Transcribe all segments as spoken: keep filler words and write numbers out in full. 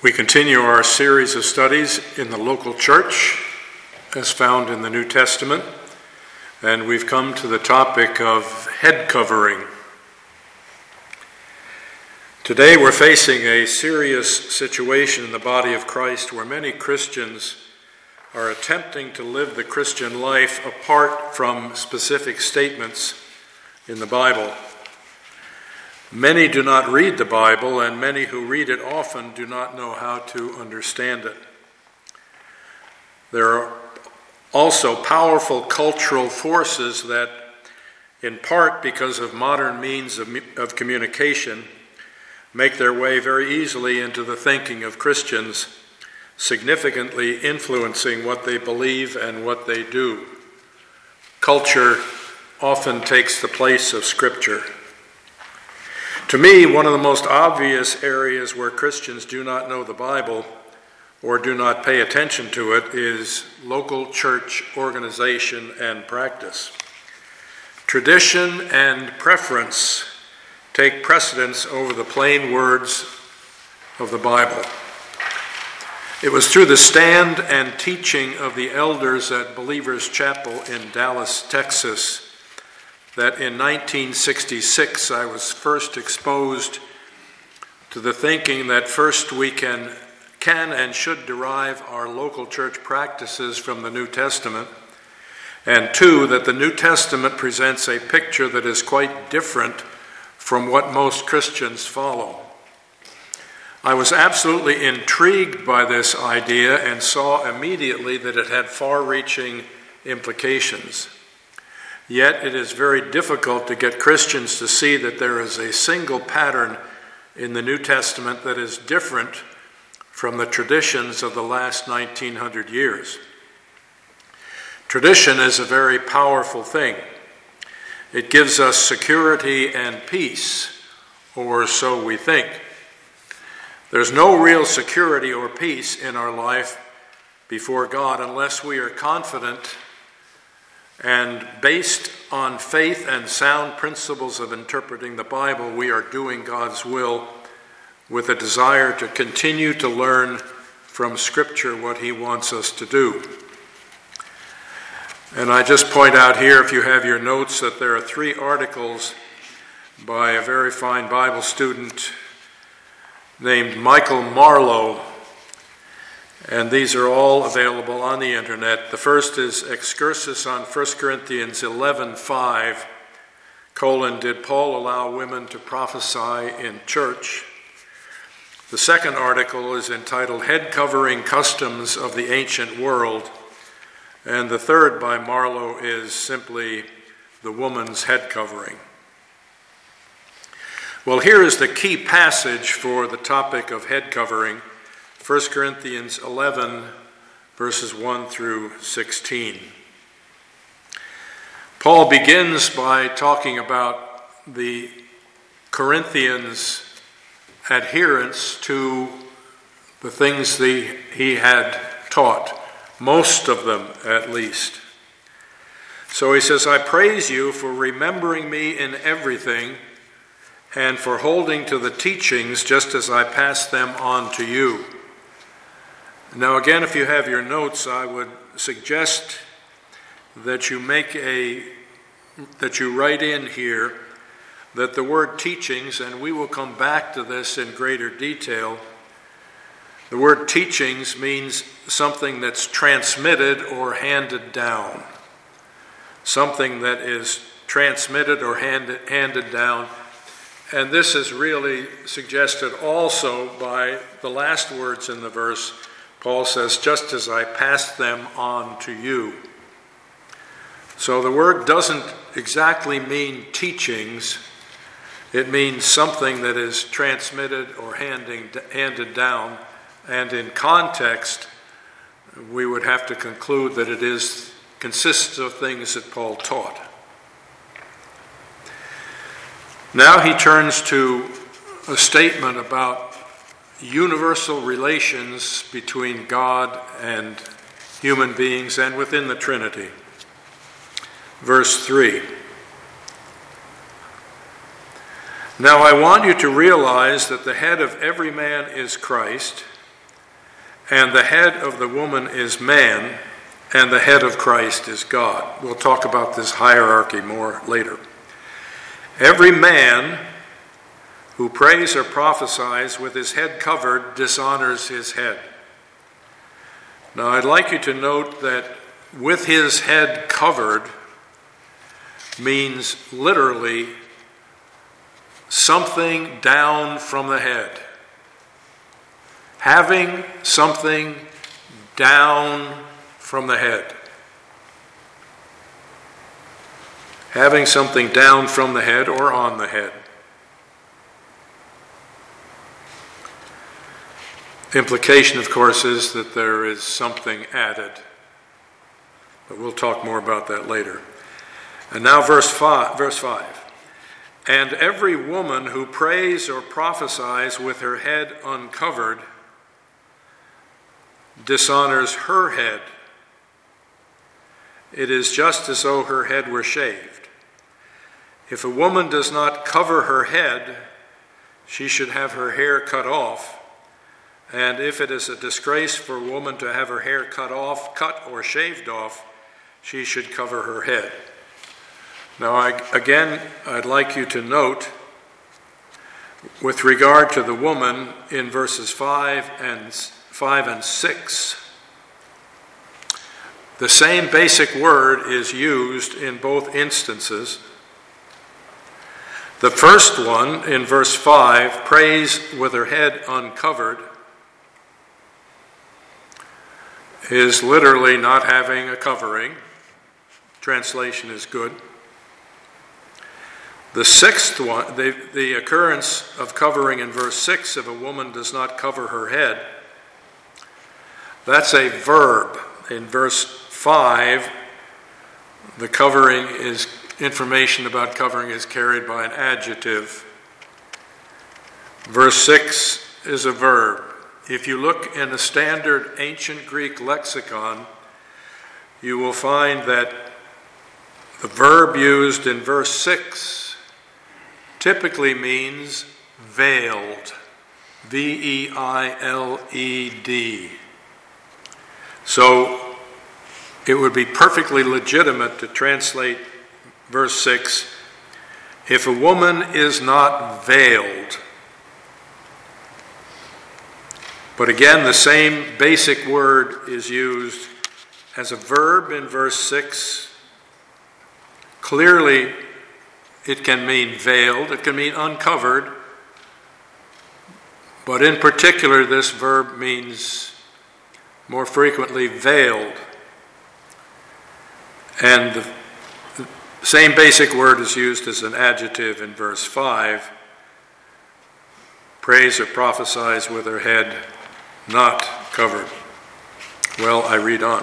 We continue our series of studies in the local church as found in the New Testament, and we've come to the topic of head covering. Today we're facing a serious situation in the body of Christ where many Christians are attempting to live the Christian life apart from specific statements in the Bible. Many do not read the Bible, and many who read it often do not know how to understand it. There are also powerful cultural forces that, in part because of modern means of, of communication, make their way very easily into the thinking of Christians, significantly influencing what they believe and what they do. Culture often takes the place of Scripture. To me, one of the most obvious areas where Christians do not know the Bible or do not pay attention to it is local church organization and practice. Tradition and preference take precedence over the plain words of the Bible. It was through the stand and teaching of the elders at Believers Chapel in Dallas, Texas, that in nineteen sixty-six I was first exposed to the thinking that first we can, can and should derive our local church practices from the New Testament, and two, that the New Testament presents a picture that is quite different from what most Christians follow. I was absolutely intrigued by this idea and saw immediately that it had far-reaching implications. Yet it is very difficult to get Christians to see that there is a single pattern in the New Testament that is different from the traditions of the last nineteen hundred years. Tradition is a very powerful thing. It gives us security and peace, or so we think. There's no real security or peace in our life before God unless we are confident and based on faith and sound principles of interpreting the Bible, we are doing God's will with a desire to continue to learn from Scripture what He wants us to do. And I just point out here, if you have your notes, that there are three articles by a very fine Bible student named Michael Marlowe, and these are all available on the internet. The first is Excursus on First Corinthians eleven five, colon, did Paul allow women to prophesy in church? The second article is entitled Head Covering Customs of the Ancient World, and the third by Marlowe is simply The Woman's Head Covering. Well, here is the key passage for the topic of head covering, First Corinthians eleven, verses one through sixteen. Paul begins by talking about the Corinthians' adherence to the things the, he had taught, most of them at least. So he says, I praise you for remembering me in everything and for holding to the teachings just as I passed them on to you. Now again, if you have your notes, I would suggest that you make a, that you write in here that the word teachings, and we will come back to this in greater detail, the word teachings means something that's transmitted or handed down. Something that is transmitted or handed, handed down. And this is really suggested also by the last words in the verse. Paul says, just as I passed them on to you. So the word doesn't exactly mean teachings. It means something that is transmitted or handing, handed down. And in context, we would have to conclude that it is consists of things that Paul taught. Now he turns to a statement about universal relations between God and human beings and within the Trinity. Verse three. Now I want you to realize that the head of every man is Christ, and the head of the woman is man, and the head of Christ is God. We'll talk about this hierarchy more later. Every man who prays or prophesies with his head covered dishonors his head. Now, I'd like you to note that with his head covered means literally something down from the head. Having something down from the head. Having something down from the head or on the head. Implication, of course, is that there is something added. But we'll talk more about that later. And now verse five. Verse five. And every woman who prays or prophesies with her head uncovered dishonors her head. It is just as though her head were shaved. If a woman does not cover her head, she should have her hair cut off. And if it is a disgrace for a woman to have her hair cut off, cut or shaved off, she should cover her head. Now, I, again, I'd like you to note, with regard to the woman in verses five and five and six, the same basic word is used in both instances. The first one, in verse five, prays with her head uncovered, is literally not having a covering. Translation is good. The sixth one, the, the occurrence of covering in verse six, if a woman does not cover her head, that's a verb. In verse five, the covering is, information about covering is carried by an adjective. Verse six is a verb. If you look in the standard ancient Greek lexicon, you will find that the verb used in verse six typically means veiled. V E I L E D. So it would be perfectly legitimate to translate verse six, if a woman is not veiled. But again, the same basic word is used as a verb in verse six. Clearly, it can mean veiled, it can mean uncovered, but in particular, this verb means more frequently veiled. And the, the same basic word is used as an adjective in verse five. Prays or prophesies with her head not covered. Well, I read on.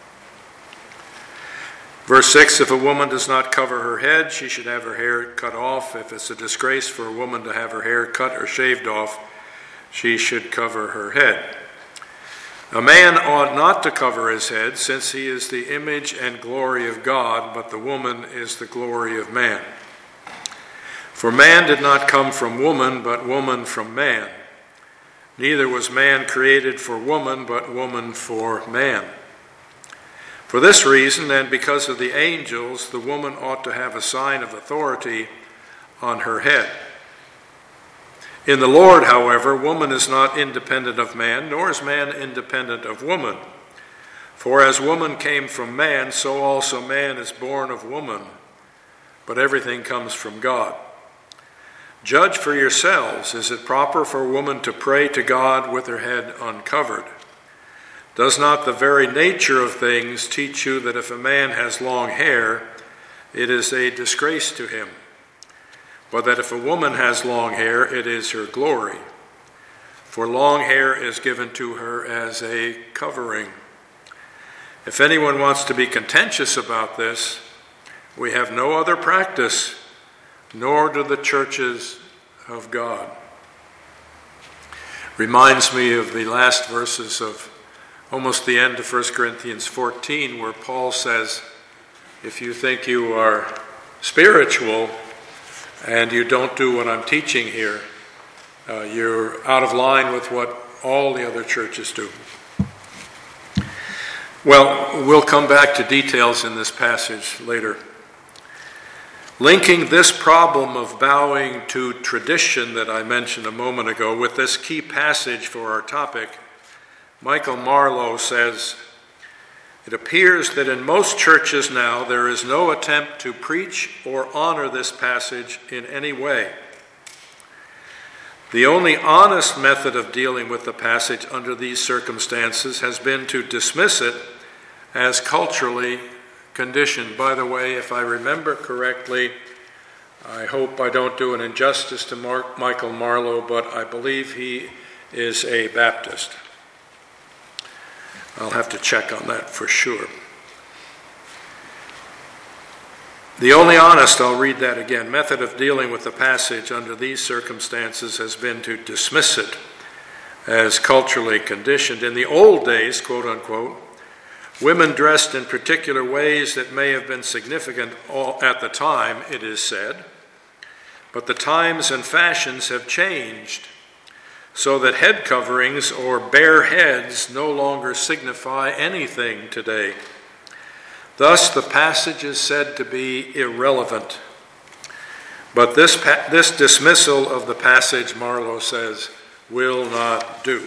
Verse six, if a woman does not cover her head, she should have her hair cut off. If it's a disgrace for a woman to have her hair cut or shaved off, she should cover her head. A man ought not to cover his head, since he is the image and glory of God, but the woman is the glory of man. For man did not come from woman, but woman from man. Neither was man created for woman, but woman for man. For this reason, and because of the angels, the woman ought to have a sign of authority on her head. In the Lord, however, woman is not independent of man, nor is man independent of woman. For as woman came from man, so also man is born of woman. But everything comes from God. Judge for yourselves, is it proper for a woman to pray to God with her head uncovered? Does not the very nature of things teach you that if a man has long hair, it is a disgrace to him? But that if a woman has long hair, it is her glory. For long hair is given to her as a covering. If anyone wants to be contentious about this, we have no other practice, nor do the churches of God. Reminds me of the last verses of almost the end of First Corinthians fourteen, where Paul says, if you think you are spiritual and you don't do what I'm teaching here, uh, you're out of line with what all the other churches do. Well, we'll come back to details in this passage later. Linking this problem of bowing to tradition that I mentioned a moment ago with this key passage for our topic, Michael Marlowe says, "It appears that in most churches now there is no attempt to preach or honor this passage in any way. The only honest method of dealing with the passage under these circumstances has been to dismiss it as culturally conditioned." By the way, if I remember correctly, I hope I don't do an injustice to Mark, Michael Marlowe, but I believe he is a Baptist. I'll have to check on that for sure. The only honest, I'll read that again, method of dealing with the passage under these circumstances has been to dismiss it as culturally conditioned. In the old days, quote unquote, women dressed in particular ways that may have been significant at the time, it is said, but the times and fashions have changed so that head coverings or bare heads no longer signify anything today. Thus, the passage is said to be irrelevant. But this, pa- this dismissal of the passage, Marlowe says, will not do.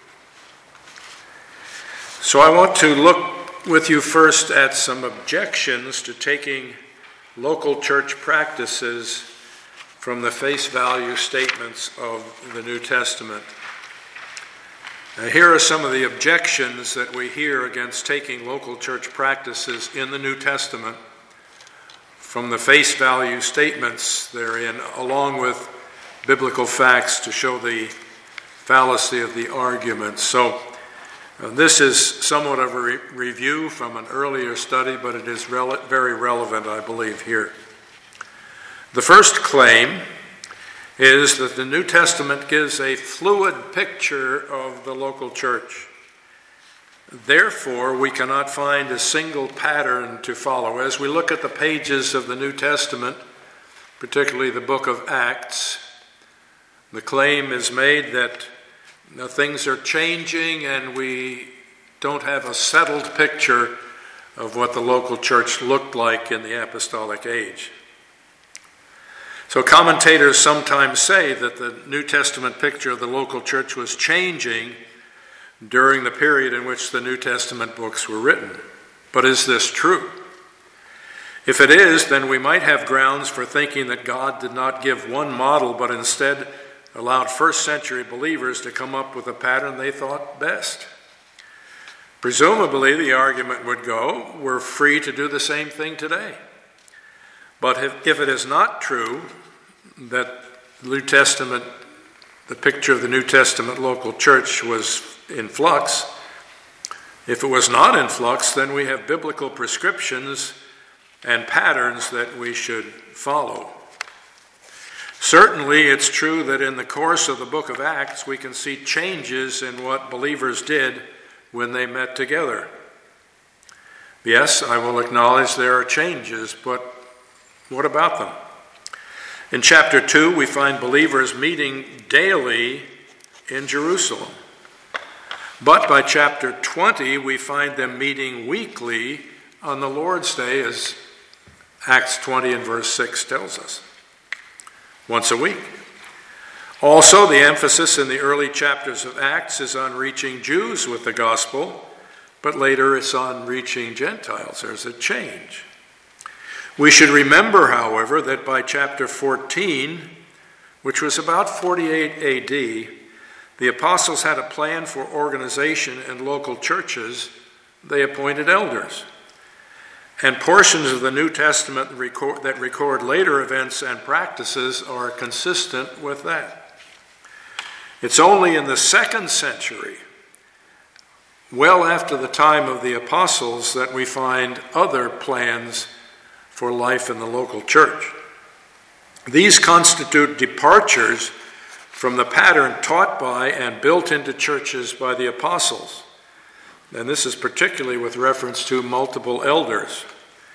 So I want to look with you first at some objections to taking local church practices from the face value statements of the New Testament. Now, here are some of the objections that we hear against taking local church practices in the New Testament from the face value statements therein, along with biblical facts to show the fallacy of the argument. So uh, this is somewhat of a re- review from an earlier study, but it is rele- very relevant, I believe, here. The first claim is that the New Testament gives a fluid picture of the local church. Therefore, we cannot find a single pattern to follow. As we look at the pages of the New Testament, particularly the book of Acts, the claim is made that you know, things are changing and we don't have a settled picture of what the local church looked like in the apostolic age. So commentators sometimes say that the New Testament picture of the local church was changing during the period in which the New Testament books were written. But is this true? If it is, then we might have grounds for thinking that God did not give one model, but instead allowed first century believers to come up with a pattern they thought best. Presumably, the argument would go, we're free to do the same thing today. But if, if it is not true that the New Testament, the picture of the New Testament local church was in flux, if it was not in flux, then we have biblical prescriptions and patterns that we should follow. Certainly, it's true that in the course of the book of Acts, we can see changes in what believers did when they met together. Yes, I will acknowledge there are changes, but what about them? In chapter two, we find believers meeting daily in Jerusalem. But by chapter twenty, we find them meeting weekly on the Lord's Day, as Acts twenty and verse six tells us. Once a week. Also, the emphasis in the early chapters of Acts is on reaching Jews with the gospel, but later it's on reaching Gentiles. There's a change. We should remember, however, that by chapter fourteen, which was about forty-eight A D, the apostles had a plan for organization in local churches. They appointed elders. And portions of the New Testament record, that record later events and practices are consistent with that. It's only in the second century, well after the time of the apostles, that we find other plans for life in the local church. These constitute departures from the pattern taught by and built into churches by the apostles. And this is particularly with reference to multiple elders.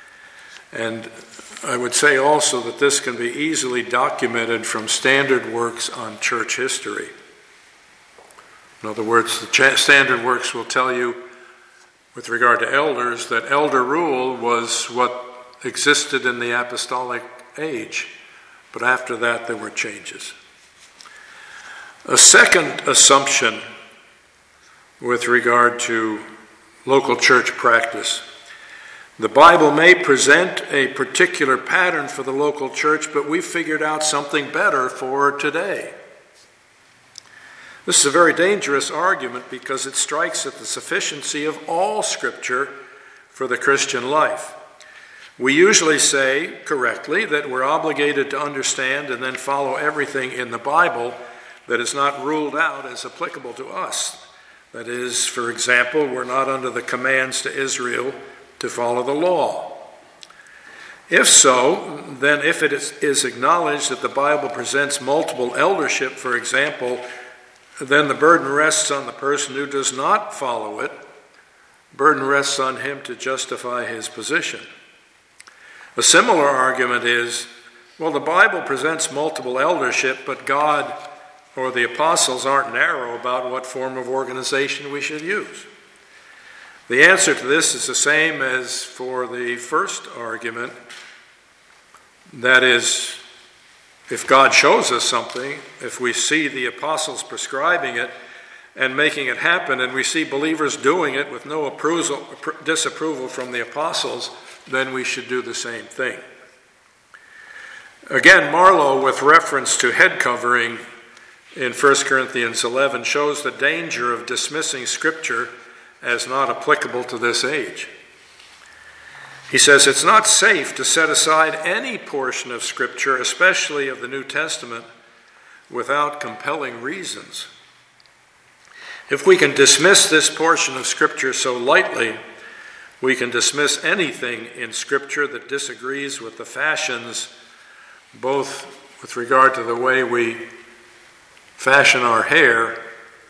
And I would say also that this can be easily documented from standard works on church history. In other words, the standard works will tell you with regard to elders, that elder rule was what existed in the apostolic age, but after that there were changes. A second assumption with regard to local church practice: the Bible may present a particular pattern for the local church, but we figured out something better for today. This is a very dangerous argument because it strikes at the sufficiency of all Scripture for the Christian life. We usually say, correctly, that we're obligated to understand and then follow everything in the Bible that is not ruled out as applicable to us. That is, for example, we're not under the commands to Israel to follow the law. If so, then if it is, is acknowledged that the Bible presents multiple eldership, for example, then the burden rests on the person who does not follow it. Burden rests on him to justify his position. A similar argument is, well, the Bible presents multiple eldership, but God or the apostles aren't narrow about what form of organization we should use. The answer to this is the same as for the first argument. That is, if God shows us something, if we see the apostles prescribing it and making it happen, and we see believers doing it with no approval, disapproval from the apostles, then we should do the same thing. Again, Marlowe, with reference to head covering in First Corinthians eleven, shows the danger of dismissing Scripture as not applicable to this age. He says it's not safe to set aside any portion of Scripture, especially of the New Testament, without compelling reasons. If we can dismiss this portion of Scripture so lightly, we can dismiss anything in Scripture that disagrees with the fashions, both with regard to the way we fashion our hair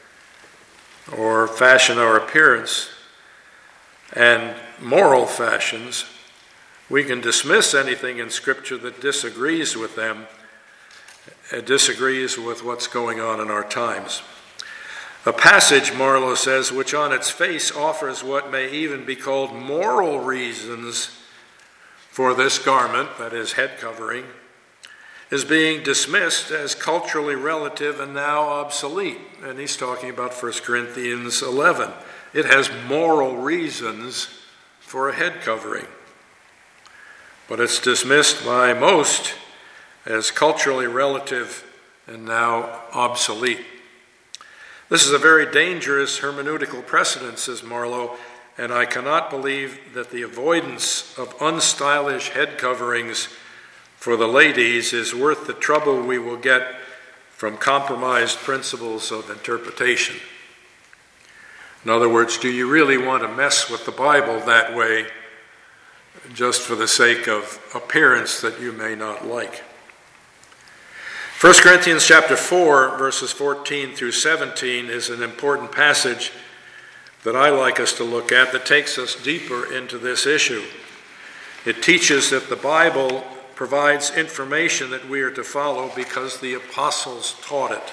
or fashion our appearance, and moral fashions. We can dismiss anything in Scripture that disagrees with them, uh, disagrees with what's going on in our times. A passage, Marlowe says, which on its face offers what may even be called moral reasons for this garment, that is, head covering, is being dismissed as culturally relative and now obsolete. And he's talking about First Corinthians eleven. It has moral reasons for a head covering, but it's dismissed by most as culturally relative and now obsolete. This is a very dangerous hermeneutical precedent, says Marlowe, and I cannot believe that the avoidance of unstylish head coverings for the ladies is worth the trouble we will get from compromised principles of interpretation. In other words, do you really want to mess with the Bible that way just for the sake of appearance that you may not like? First Corinthians chapter four, verses fourteen through seventeen is an important passage that I like us to look at that takes us deeper into this issue. It teaches that the Bible provides information that we are to follow because the apostles taught it.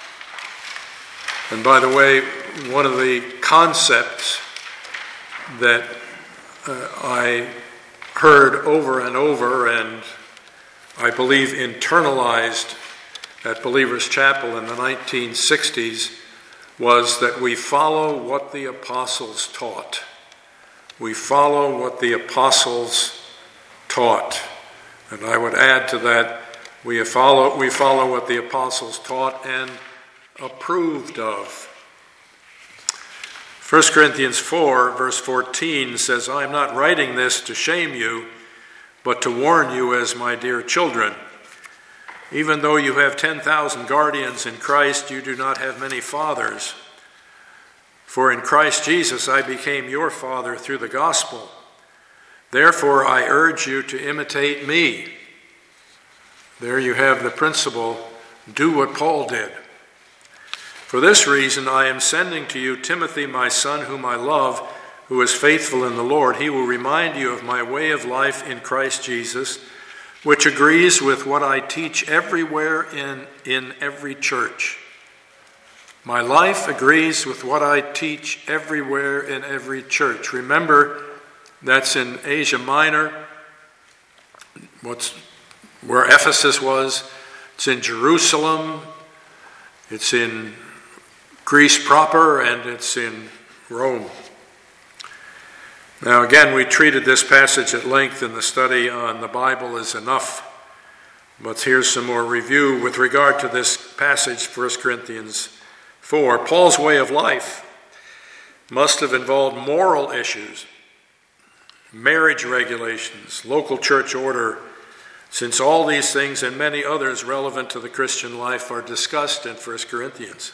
And by the way, one of the concepts that uh, I heard over and over and I believe internalized at Believers Chapel in the nineteen sixties was that we follow what the apostles taught. We follow what the apostles taught. And I would add to that, we follow, we follow what the apostles taught and approved of. First Corinthians four, verse fourteen says, I am not writing this to shame you, but to warn you as my dear children. Even though you have ten thousand guardians in Christ, you do not have many fathers. For in Christ Jesus I became your father through the gospel. Therefore I urge you to imitate me. There you have the principle, do what Paul did. For this reason I am sending to you Timothy, my son, whom I love, who is faithful in the Lord. He will remind you of my way of life in Christ Jesus, which agrees with what I teach everywhere in, in every church. My life agrees with what I teach everywhere in every church. Remember, that's in Asia Minor, what's where Ephesus was. It's in Jerusalem. It's in Greece proper, and it's in Rome. Now again, we treated this passage at length in the study on The Bible is Enough. But here's some more review with regard to this passage, First Corinthians four. Paul's way of life must have involved moral issues, marriage regulations, local church order, since all these things and many others relevant to the Christian life are discussed in First Corinthians.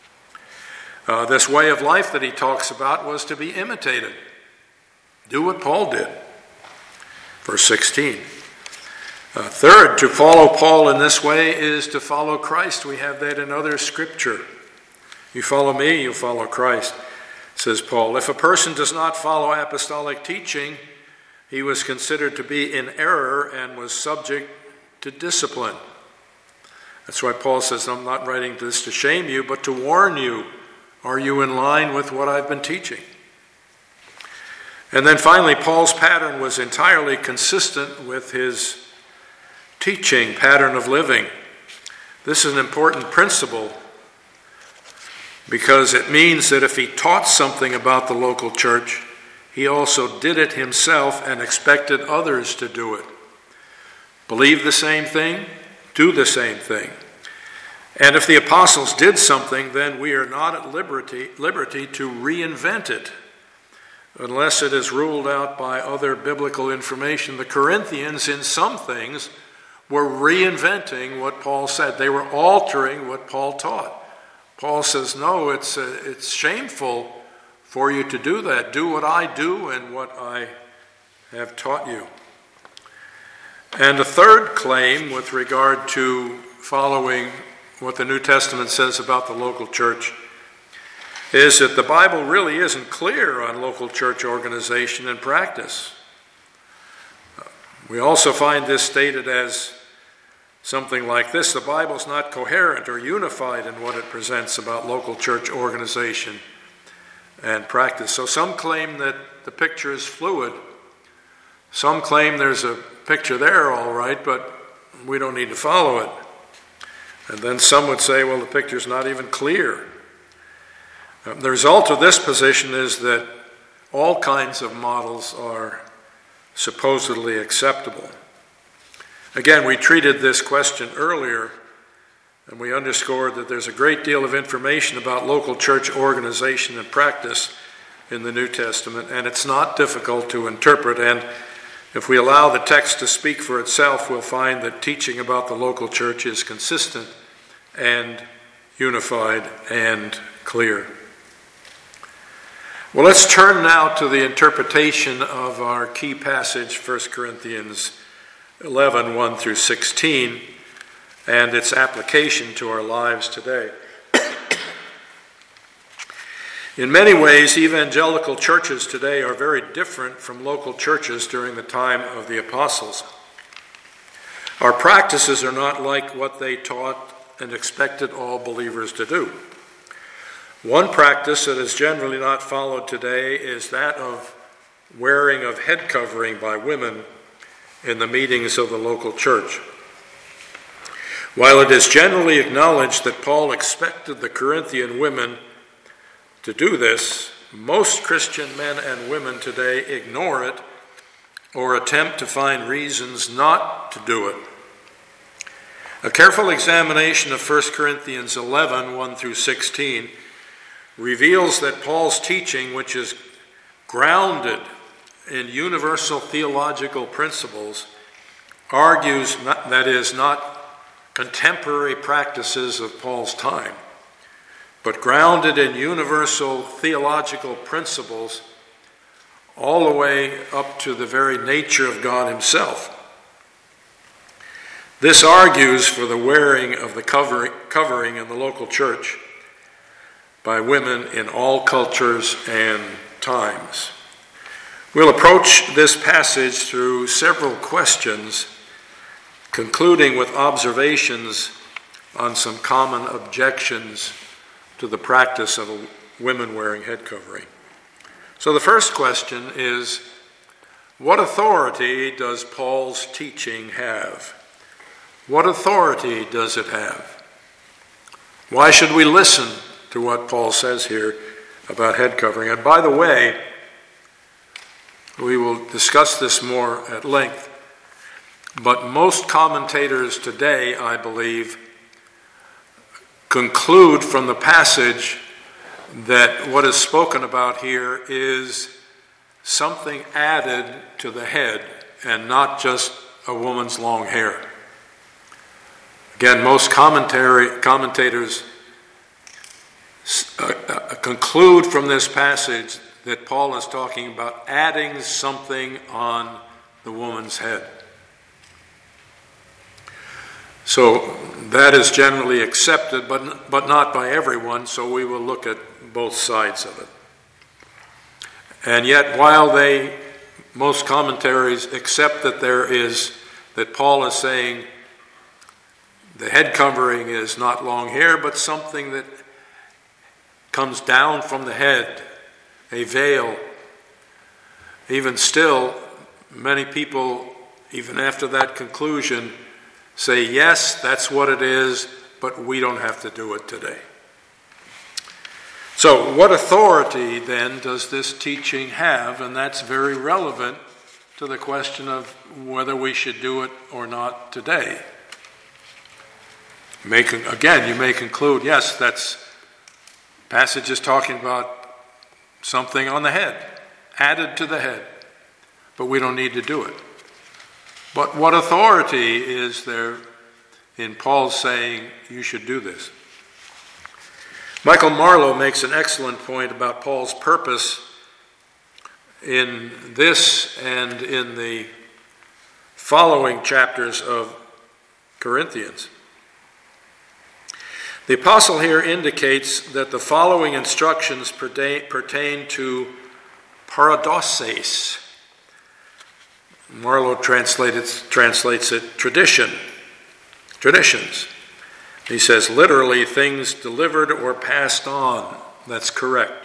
Uh, this way of life that he talks about was to be imitated. Do what Paul did. Verse sixteen. Uh, third, to follow Paul in this way is to follow Christ. We have that in other scripture. You follow me, you follow Christ, says Paul. If a person does not follow apostolic teaching, he was considered to be in error and was subject to discipline. That's why Paul says, I'm not writing this to shame you, but to warn you. Are you in line with what I've been teaching? And then finally, Paul's pattern was entirely consistent with his teaching, pattern of living. This is an important principle because it means that if he taught something about the local church, he also did it himself and expected others to do it. Believe the same thing, do the same thing. And if the apostles did something, then we are not at liberty, liberty to reinvent it unless it is ruled out by other biblical information. The Corinthians, in some things, were reinventing what Paul said. They were altering what Paul taught. Paul says, no, it's uh, it's shameful for you to do that. Do what I do and what I have taught you. And a third claim with regard to following what the New Testament says about the local church is that the Bible really isn't clear on local church organization and practice. We also find this stated as something like this: the Bible's not coherent or unified in what it presents about local church organization and practice. So some claim that the picture is fluid. Some claim there's a picture there, all right, but we don't need to follow it. And then some would say, well, the picture's not even clear. Um, the result of this position is that all kinds of models are supposedly acceptable. Again, we treated this question earlier, and we underscored that there's a great deal of information about local church organization and practice in the New Testament, and it's not difficult to interpret. And if we allow the text to speak for itself, we'll find that teaching about the local church is consistent and unified and clear. Well, let's turn now to the interpretation of our key passage, First Corinthians eleven, one through sixteen, and its application to our lives today. In many ways, evangelical churches today are very different from local churches during the time of the apostles. Our practices are not like what they taught and expected all believers to do. One practice that is generally not followed today is that of wearing of head covering by women in the meetings of the local church. While it is generally acknowledged that Paul expected the Corinthian women to do this, most Christian men and women today ignore it or attempt to find reasons not to do it. A careful examination of First Corinthians eleven, one through sixteen, reveals that Paul's teaching, which is grounded in universal theological principles, argues not, that is, not contemporary practices of Paul's time, but grounded in universal theological principles all the way up to the very nature of God himself. This argues for the wearing of the covering, covering in the local church by women in all cultures and times. We'll approach this passage through several questions, concluding with observations on some common objections to the practice of women wearing head covering. So the first question is, what authority does Paul's teaching have? What authority does it have? Why should we listen to what Paul says here about head covering? And by the way, we will discuss this more at length, but most commentators today, I believe, conclude from the passage that what is spoken about here is something added to the head and not just a woman's long hair. Again, most commentary, commentators uh, uh, conclude from this passage that Paul is talking about adding something on the woman's head. So that is generally accepted, but, but not by everyone, so we will look at both sides of it. And yet, while they, most commentaries accept that there is, that Paul is saying the head covering is not long hair, but something that comes down from the head, a veil. Even still, many people, even after that conclusion, say, yes, that's what it is, but we don't have to do it today. So what authority then does this teaching have? And that's very relevant to the question of whether we should do it or not today. Make, again, you may conclude, yes, that's passage is talking about something on the head, added to the head, but we don't need to do it. But what authority is there in Paul saying you should do this? Michael Marlowe makes an excellent point about Paul's purpose in this and in the following chapters of Corinthians. The apostle here indicates that the following instructions pertain, pertain to paradoses. Marlowe translates, translates it tradition, traditions. He says literally things delivered or passed on. That's correct.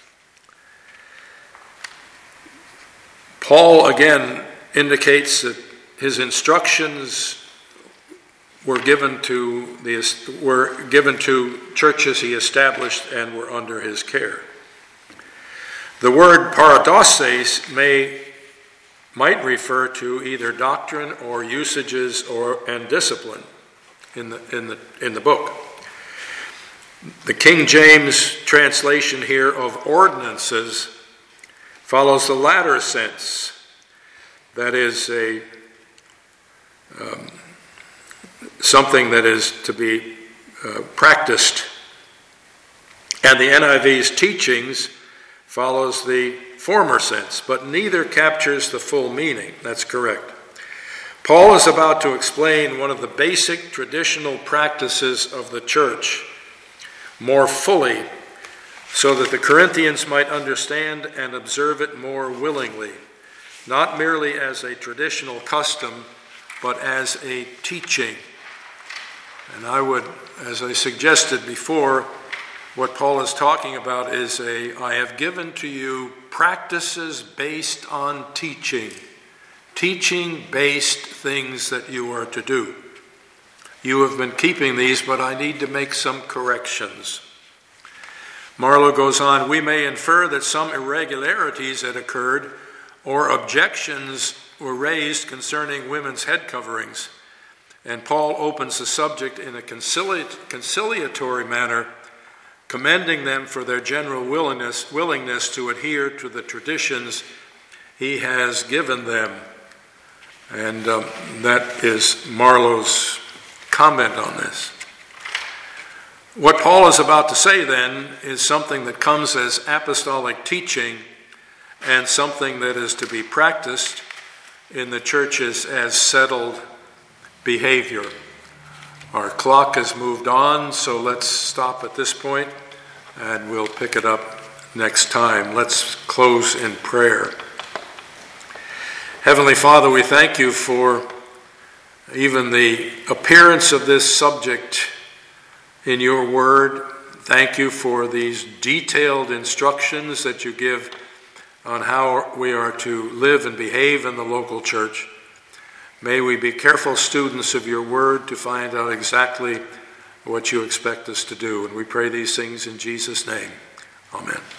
Paul again indicates that his instructions were given to the were given to churches he established and were under his care. The word paradoses may might refer to either doctrine or usages or and discipline in the in the in the book. The King James translation here of ordinances follows the latter sense. That is a um, something that is to be uh, practiced. And the N I V's teachings follows the former sense, but neither captures the full meaning. That's correct. Paul is about to explain one of the basic traditional practices of the church more fully so that the Corinthians might understand and observe it more willingly, not merely as a traditional custom, but as a teaching. And I would, as I suggested before, what Paul is talking about is a, I have given to you practices based on teaching. Teaching-based things that you are to do. You have been keeping these, but I need to make some corrections. Marlowe goes on, we may infer that some irregularities had occurred or objections were raised concerning women's head coverings. And Paul opens the subject in a concili- conciliatory manner, commending them for their general willingness, willingness to adhere to the traditions he has given them. And um, that is Marlowe's comment on this. What Paul is about to say then is something that comes as apostolic teaching and something that is to be practiced in the churches as settled behavior. Our clock has moved on, so let's stop at this point and we'll pick it up next time. Let's close in prayer. Heavenly Father, we thank you for even the appearance of this subject in your word, Thank you for these detailed instructions that you give on how we are to live and behave in the local church. May we be careful students of your word to find out exactly what you expect us to do. And we pray these things in Jesus' name. Amen.